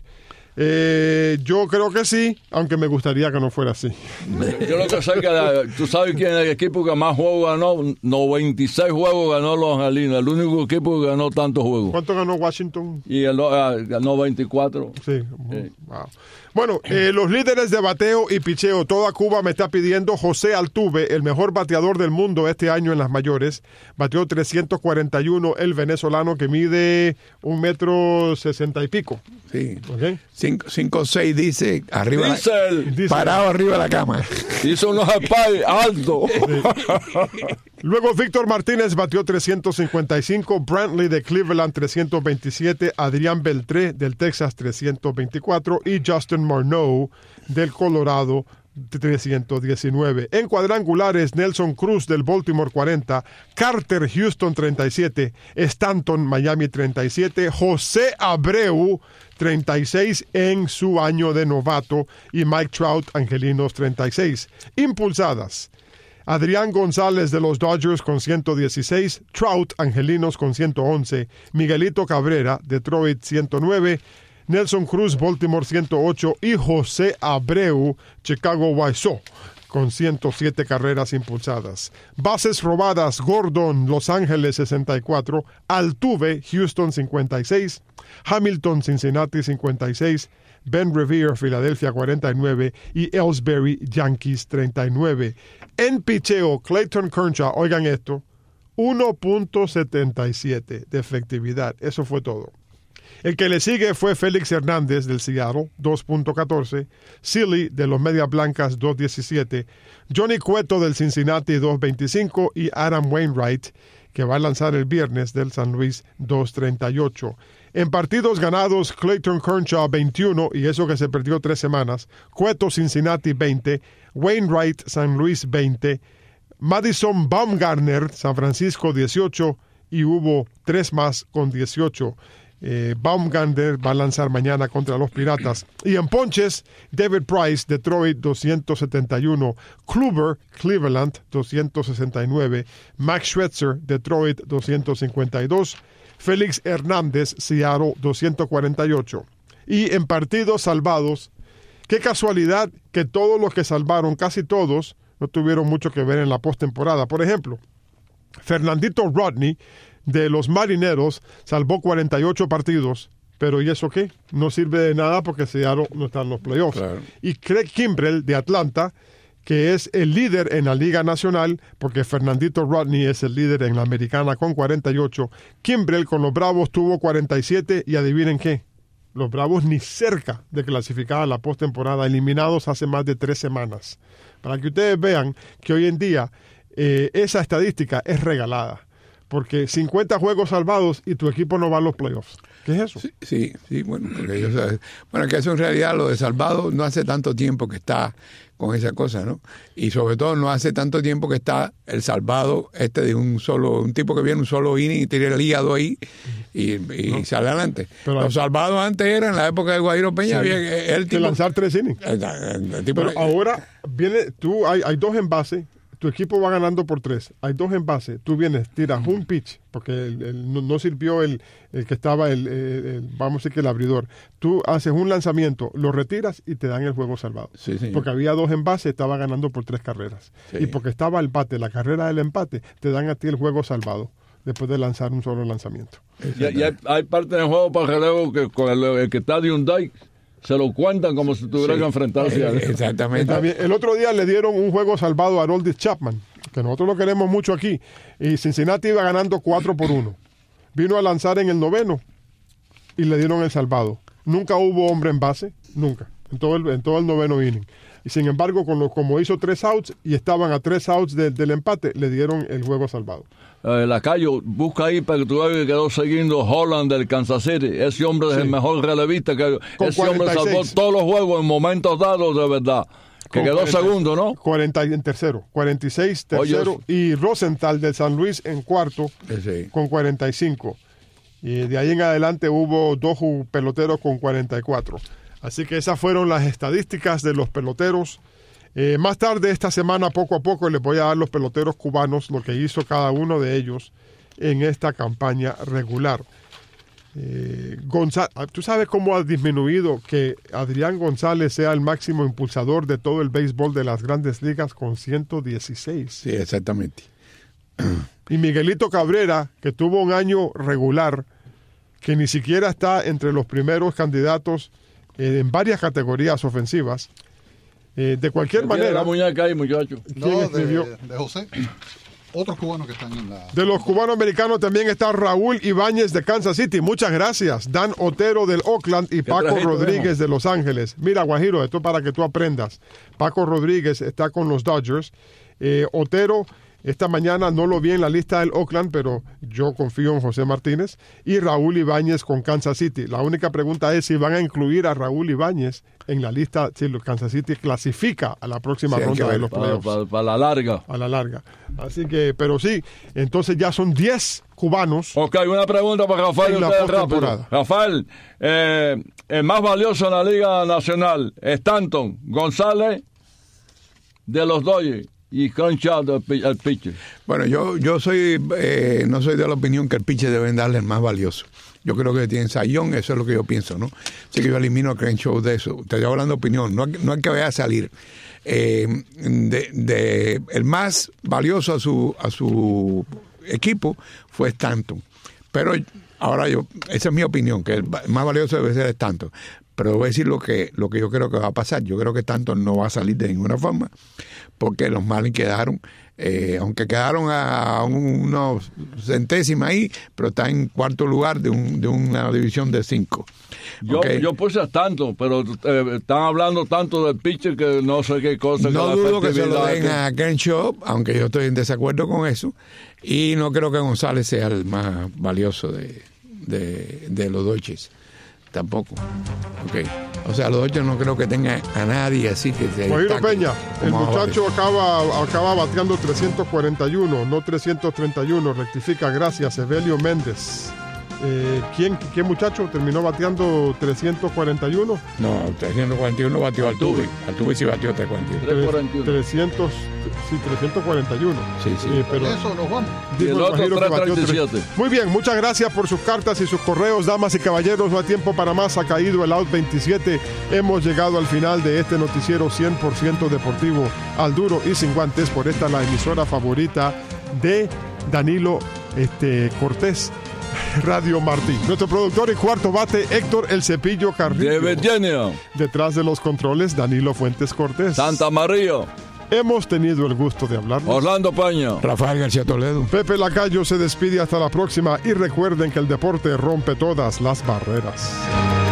Yo creo que sí, aunque me gustaría que no fuera así. Yo lo que sé que tú sabes quién es el equipo que más juegos ganó. 96 juegos ganó los Angelinos, el único equipo que ganó tantos juegos. ¿Cuánto ganó Washington? Y ganó 24. Sí. Wow. Bueno, los líderes de bateo y picheo, toda Cuba me está pidiendo José Altuve, el mejor bateador del mundo este año en las mayores. Bateó 341, el venezolano que mide 1,60 m y pico. Sí. ¿Okay? 5'6" dice, arriba, dice parado arriba de la cama. Hizo unos spy altos. Sí. Luego Víctor Martínez batió 355, Brantley de Cleveland 327, Adrián Beltré del Texas 324 y Justin Morneau del Colorado 319. En cuadrangulares, Nelson Cruz del Baltimore 40, Carter Houston 37, Stanton Miami 37, José Abreu 36 en su año de novato y Mike Trout Angelinos 36. Impulsadas, Adrián González de los Dodgers con 116, Trout Angelinos con 111, Miguelito Cabrera Detroit 109, Nelson Cruz Baltimore 108 y José Abreu Chicago White Sox con 107 carreras impulsadas. Bases robadas, Gordon Los Ángeles 64, Altuve Houston 56, Hamilton Cincinnati 56, Ben Revere Filadelfia 49 y Ellsbury Yankees 39. En picheo, Clayton Kershaw, oigan esto, 1.77 de efectividad. Eso fue todo. El que le sigue fue Félix Hernández del Seattle, 2.14, Sealy de los Medias Blancas, 2.17, Johnny Cueto del Cincinnati, 2.25 y Adam Wainwright, que va a lanzar el viernes del San Luis, 2.38. En partidos ganados, Clayton Kershaw 21, y eso que se perdió 3 semanas, Cueto Cincinnati 20, Wainwright San Luis 20, Madison Bumgarner San Francisco 18 y hubo 3 más con 18. Baumgartner va a lanzar mañana contra los Piratas. Y en ponches, David Price, Detroit 271, Kluber, Cleveland 269, Max Scherzer, Detroit 252, Félix Hernández, Seattle 248. Y en partidos salvados, qué casualidad que todos los que salvaron, casi todos, no tuvieron mucho que ver en la postemporada. Por ejemplo, Fernandito Rodney de los Marineros salvó 48 partidos, pero ¿y eso qué? No sirve de nada porque Seattle no está en los playoffs. Claro. Y Craig Kimbrell de Atlanta, que es el líder en la Liga Nacional, porque Fernandito Rodney es el líder en la Americana con 48. Kimbrell con los Bravos tuvo 47 y adivinen qué, los Bravos ni cerca de clasificar a la postemporada, eliminados hace más de 3 semanas. Para que ustedes vean que hoy en día esa estadística es regalada. Porque 50 juegos salvados y tu equipo no va a los playoffs. ¿Qué es eso? Sí, bueno, porque que eso en realidad lo de salvado no hace tanto tiempo que está con esa cosa, ¿no? Y sobre todo no hace tanto tiempo que está el salvado de un tipo que viene un solo inning y tira el hígado ahí y sale adelante. Pero los salvados antes eran, en la época de Guajiro Peña, sí, había el tipo, lanzar 3 innings. Pero ahora viene, hay 2 en base. Tu equipo va ganando por 3. Hay 2 en base. Tú vienes, tiras un pitch, porque no sirvió el que estaba, vamos a decir que el abridor. Tú haces un lanzamiento, lo retiras y te dan el juego salvado. Sí, porque había 2 en base, estaba ganando por 3 carreras. Sí. Y porque estaba el empate, la carrera del empate, te dan a ti el juego salvado después de lanzar un solo lanzamiento. Y hay parte del juego para relevo que con el que está de un Dyke se lo cuentan como si tuviera que enfrentarse a él. Exactamente. También, el otro día le dieron un juego salvado a Aroldis Chapman, que nosotros lo queremos mucho aquí, y Cincinnati iba ganando 4-1. Vino a lanzar en el noveno y le dieron el salvado. Nunca hubo hombre en base, nunca, en todo el noveno inning. Y sin embargo, como hizo 3 outs y estaban a 3 outs del empate, le dieron el juego salvado. Lacayo, busca ahí para que tú veas que quedó siguiendo Holland del Kansas City. Ese hombre es el mejor relevista. Ese hombre salvó todos los juegos en momentos dados de verdad. Que quedó 40, segundo, ¿no? 40 en tercero, 46 tercero. Y Rosenthal de San Luis en cuarto con 45. Y de ahí en adelante hubo 2 peloteros con 44. Así que esas fueron las estadísticas de los peloteros. Más tarde esta semana, poco a poco, les voy a dar los peloteros cubanos, lo que hizo cada uno de ellos en esta campaña regular. ¿Tú sabes cómo ha disminuido que Adrián González sea el máximo impulsador de todo el béisbol de las grandes ligas con 116? Sí, exactamente. Y Miguelito Cabrera, que tuvo un año regular, que ni siquiera está entre los primeros candidatos en varias categorías ofensivas. De cualquier manera. La muñeca ahí, muchacho. No, de José. Otros cubanos que están en la... De los cubanos americanos también está Raúl Ibáñez de Kansas City. Muchas gracias. Dan Otero del Oakland y Paco Rodríguez de Los Ángeles. Mira, Guajiro, esto para que tú aprendas. Paco Rodríguez está con los Dodgers. Otero, esta mañana no lo vi en la lista del Oakland, pero yo confío en José Martínez. Y Raúl Ibáñez con Kansas City. La única pregunta es si van a incluir a Raúl Ibáñez en la lista, si Kansas City clasifica a la próxima ronda de los playoffs. Para la larga. A la larga. Así que, pero sí, entonces ya son 10 cubanos. Ok, una pregunta para Rafael. Rafael, el más valioso en la Liga Nacional, Stanton, González de los Dodgers y Crenshaw, el pitcher. Bueno, yo no soy de la opinión que el pitcher deben darle el más valioso. Yo creo que tiene Sayón, eso es lo que yo pienso, ¿no? Así que yo elimino a Crenshaw de eso. Te estoy hablando de opinión, no es que vaya a salir. El más valioso a su equipo fue Stanton. Pero ahora esa es mi opinión, que el más valioso debe ser Stanton. Pero voy a decir lo que yo creo que va a pasar. Yo creo que Stanton no va a salir de ninguna forma, porque los Marlins quedaron, aunque quedaron a unos centésimas ahí, pero está en cuarto lugar de una división de 5. Yo puse a Stanton, pero están hablando tanto del pitcher que no sé qué cosa. No dudo que se lo den a Crenshaw, aunque yo estoy en desacuerdo con eso, y no creo que González sea el más valioso de los Dodgers. Tampoco. Okay. O sea, los Dodgers no creo que tengan a nadie así que se Guajiro Peña, el muchacho acaba bateando 341, no 331, rectifica, gracias, Evelio Méndez. ¿Qué muchacho terminó bateando 341? No, 341 batió Altuve. Altuve sí batió 341. 341. Sí. Pero eso nos vamos. Y el otro 337. Muy bien, muchas gracias por sus cartas y sus correos, damas y caballeros. No hay tiempo para más. Ha caído el out 27. Hemos llegado al final de este noticiero 100% deportivo al duro y sin guantes. Por esta la emisora favorita de Danilo Cortés, Radio Martí. Nuestro productor y cuarto bate, Héctor El Cepillo Carrillo. De Virginia. Detrás de los controles, Danilo Fuentes Cortés. Santa María. Hemos tenido el gusto de hablar. Orlando Peña. Rafael García Toledo. Pepe Lacayo se despide hasta la próxima y recuerden que el deporte rompe todas las barreras.